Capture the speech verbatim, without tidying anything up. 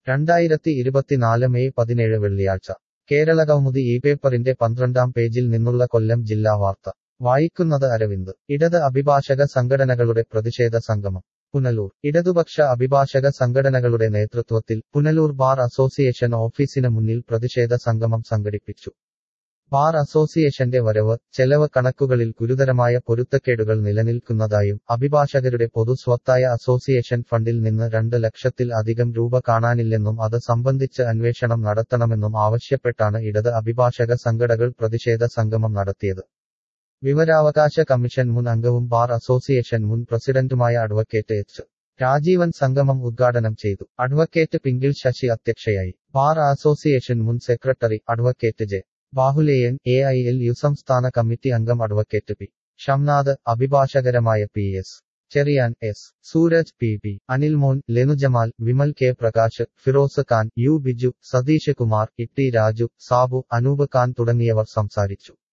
രണ്ടായിരത്തി ഇരുപത്തിനാല് മെയ് പതിനേഴ് വെള്ളിയാഴ്ച കേരളകൗമുദി ഈ പേപ്പറിന്റെ പന്ത്രണ്ടാം പേജിൽ നിന്നുള്ള കൊല്ലം ജില്ലാ വാർത്ത വായിക്കുന്നത് അരവിന്ദ് ഇടത് അഭിഭാഷക സംഘടനകളുടെ പ്രതിഷേധ സംഗമം പുനലൂർ ഇടതുപക്ഷ അഭിഭാഷക സംഘടനകളുടെ നേതൃത്വത്തിൽ പുനലൂർ ബാർ അസോസിയേഷൻ ഓഫീസിന് മുന്നിൽ പ്രതിഷേധ സംഗമം സംഘടിപ്പിച്ചു ബാർ അസോസിയേഷന്റെ വരവ് ചെലവ് കണക്കുകളിൽ ഗുരുതരമായ പൊരുത്തക്കേടുകൾ നിലനിൽക്കുന്നതായും അഭിഭാഷകരുടെ പൊതുസ്വത്തായ അസോസിയേഷൻ ഫണ്ടിൽ നിന്ന് രണ്ട് ലക്ഷത്തിൽ അധികം രൂപ കാണാനില്ലെന്നും അത് സംബന്ധിച്ച് അന്വേഷണം നടത്തണമെന്നും ആവശ്യപ്പെട്ടാണ് ഇടത് അഭിഭാഷക സംഘടനകൾ പ്രതിഷേധ സംഗമം നടത്തിയത് വിവരാവകാശ കമ്മീഷൻ മുൻ അംഗവും ബാർ അസോസിയേഷൻ മുൻ പ്രസിഡന്റുമായ അഡ്വക്കേറ്റ് എച്ച് രാജീവൻ സംഗമം ഉദ്ഘാടനം ചെയ്തു അഡ്വക്കേറ്റ് പിങ്കിൽ ശശി അധ്യക്ഷയായി ബാർ അസോസിയേഷൻ മുൻ secretary advocate J Bahuleyan A I L U സംസ്ഥാന കമ്മിറ്റി അംഗം അഡ്വക്കേറ്റ് പി ഷംനാഥ് അഭിഭാഷകരമായ P S Cherian S Sooraj P P Anilmon Lenujamal Vimal K Prakash Firoz Khan U Biju Satheesh Kumar E T Raju Sabu Anoop Khan തുടങ്ങിയവർ സംസാരിച്ചു